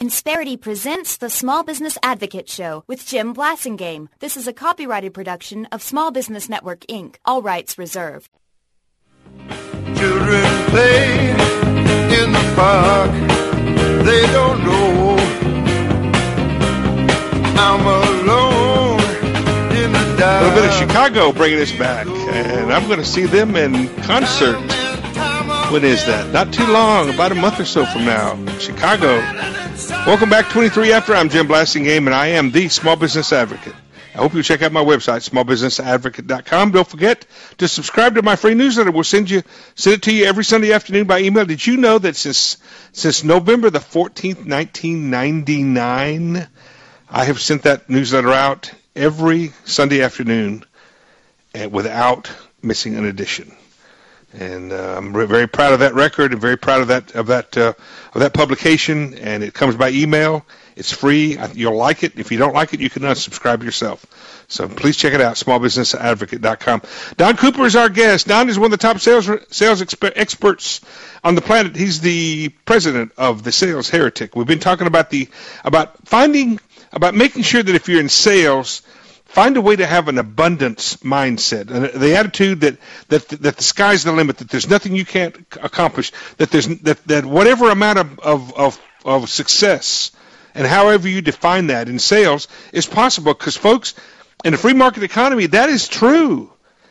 Insperity presents the Small Business Advocate Show with Jim Blasingame. This is a copyrighted production of Small Business Network, Inc. All rights reserved. Children play in the park. They don't know I'm alone in the dark. A little bit of Chicago bringing us back, and I'm going to see them in concert. When is that? Not too long, about a month or so from now. Chicago. Welcome back, 23 After. I'm Jim Blasingame, and I am the Small Business Advocate. I hope you check out my website, smallbusinessadvocate.com. Don't forget to subscribe to my free newsletter. We'll send it to you every Sunday afternoon by email. Did you know that since November the 14th, 1999, I have sent that newsletter out every Sunday afternoon and without missing an edition? And I'm very proud of that record and very proud of that publication. And it comes by email. It's free. You'll like it. If you don't like it, you can unsubscribe yourself. So please check it out, smallbusinessadvocate.com. Don Cooper is our guest. Don is one of the top sales experts on the planet. He's the president of the Sales Heretic. We've been talking about making sure that if you're in sales, find a way to have an abundance mindset, and the attitude that the sky's the limit, that there's nothing you can't accomplish, that whatever amount of success and however you define that in sales is possible, because folks, in the free market economy, that is true.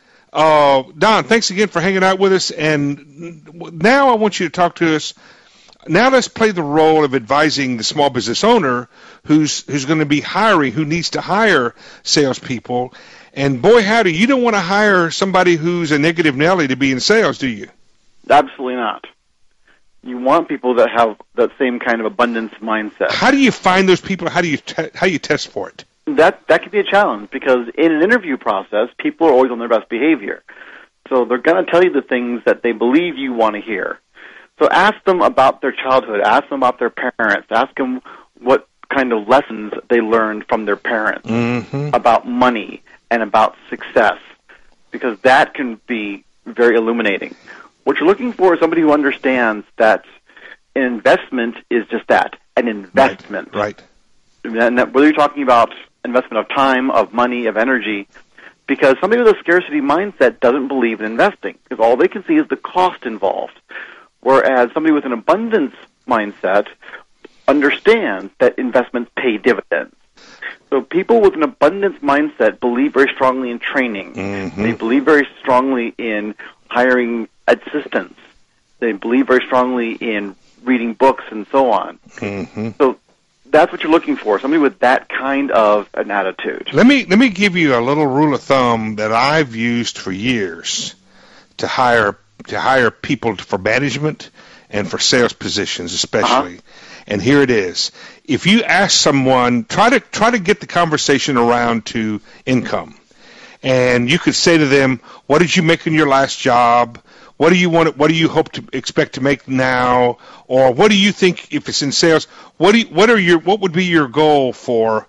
Don, thanks again for hanging out with us, and now I want you to talk to us. Now let's play the role of advising the small business owner who's going to be hiring, who needs to hire salespeople. And boy, howdy, you don't want to hire somebody who's a negative Nelly to be in sales, do you? Absolutely not. You want people that have that same kind of abundance mindset. How do you find those people? How do you test for it? That can be a challenge, because in an interview process, people are always on their best behavior. So they're going to tell you the things that they believe you want to hear. So ask them about their childhood, ask them about their parents, ask them what kind of lessons they learned from their parents about money and about success, because that can be very illuminating. What you're looking for is somebody who understands that an investment is just that, an investment. Right. And that, whether you're talking about investment of time, of money, of energy, because somebody with a scarcity mindset doesn't believe in investing, because all they can see is the cost involved. Whereas somebody with an abundance mindset understands that investments pay dividends. So people with an abundance mindset believe very strongly in training. They believe very strongly in hiring assistants. They believe very strongly in reading books and so on. So that's what you're looking for, somebody with that kind of an attitude. Let me give you a little rule of thumb that I've used for years to hire people for management and for sales positions especially. And here it is. If you ask someone, try to get the conversation around to income. And you could say to them, what did you make in your last job? What do you want? What do you expect to make now? Or what do you think, if it's in sales, what would be your goal for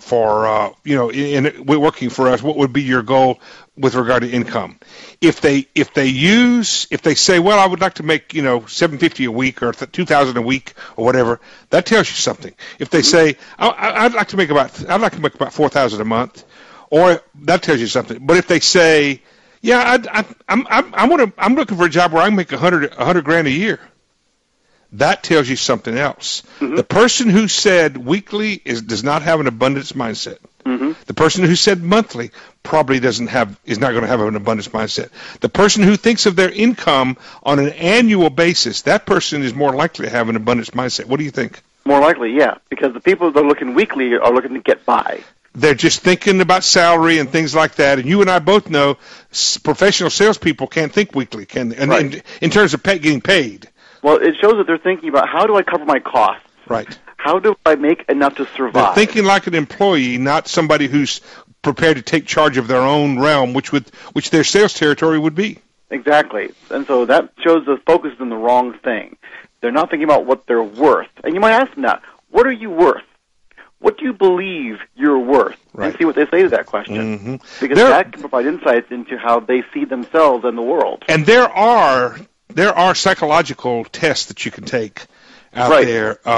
in working for us? What would be your goal with regard to income? If they say, well, I would like to make $750 a week or $2,000 a week or whatever, that tells you something. If they say, I'd like to make about $4,000 a month, or that tells you something. But if they say, yeah, I'm looking for a job where I can make $100,000 a year, that tells you something else. The person who said weekly does not have an abundance mindset. The person who said monthly probably is not going to have an abundance mindset. The person who thinks of their income on an annual basis, that person is more likely to have an abundance mindset. What do you think? More likely, yeah, because the people that are looking weekly are looking to get by. They're just thinking about salary and things like that. And you and I both know professional salespeople can't think weekly, right. in terms of getting paid. Well, it shows that they're thinking about, how do I cover my costs? Right. How do I make enough to survive? They're thinking like an employee, not somebody who's prepared to take charge of their own realm, which their sales territory would be. Exactly. And so that shows the focus is in the wrong thing. They're not thinking about what they're worth. And you might ask them that, what are you worth? What do you believe you're worth? Right. And see what they say to that question. Because that can provide insights into how they see themselves and the world. And there are psychological tests that you can take out there.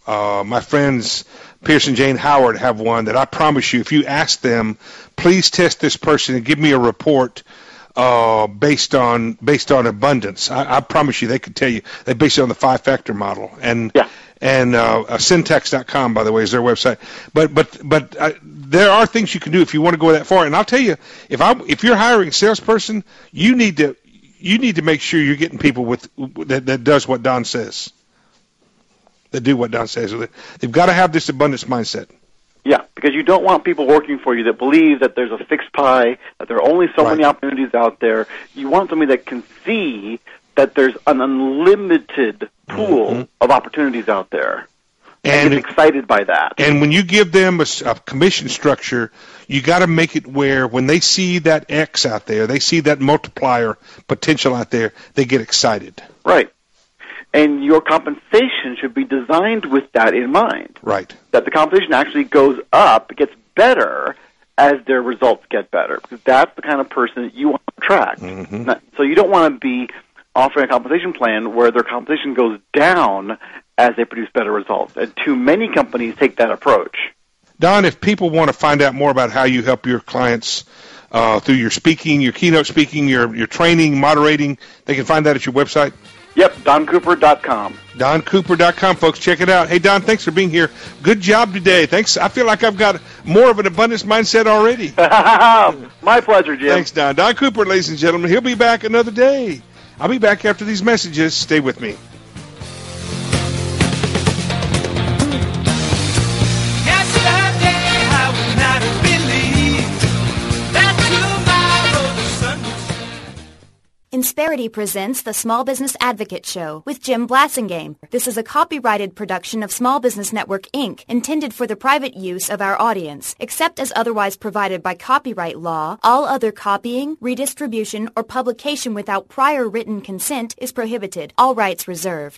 My friends Pierce and Jane Howard have one that I promise you, if you ask them, please test this person and give me a report based on abundance. I promise you, they could tell you. They base it on the 5-factor model, and Syntax.com, by the way, is their website. But there are things you can do if you want to go that far. And I'll tell you, if you're hiring a salesperson, you need to make sure you're getting people that does what Don says. That do what Don says. They've got to have this abundance mindset. Yeah, because you don't want people working for you that believe that there's a fixed pie, that there are only so many opportunities out there. You want somebody that can see that there's an unlimited pool of opportunities out there and get excited by that. And when you give them a commission structure, you got to make it where when they see that X out there, they see that multiplier potential out there, they get excited. Right. And your compensation should be designed with that in mind. Right. That the compensation actually goes up, gets better as their results get better. Because that's the kind of person that you want to attract. Mm-hmm. So you don't want to be offering a compensation plan where their compensation goes down as they produce better results. And too many companies take that approach. Don, if people want to find out more about how you help your clients through your speaking, your keynote speaking, your training, moderating, they can find that at your website? Yep, DonCooper.com. DonCooper.com, folks. Check it out. Hey, Don, thanks for being here. Good job today. Thanks. I feel like I've got more of an abundance mindset already. My pleasure, Jim. Thanks, Don. Don Cooper, ladies and gentlemen. He'll be back another day. I'll be back after these messages. Stay with me. Insperity presents the Small Business Advocate Show with Jim Blasingame. This is a copyrighted production of Small Business Network, Inc., intended for the private use of our audience. Except as otherwise provided by copyright law, all other copying, redistribution, or publication without prior written consent is prohibited. All rights reserved.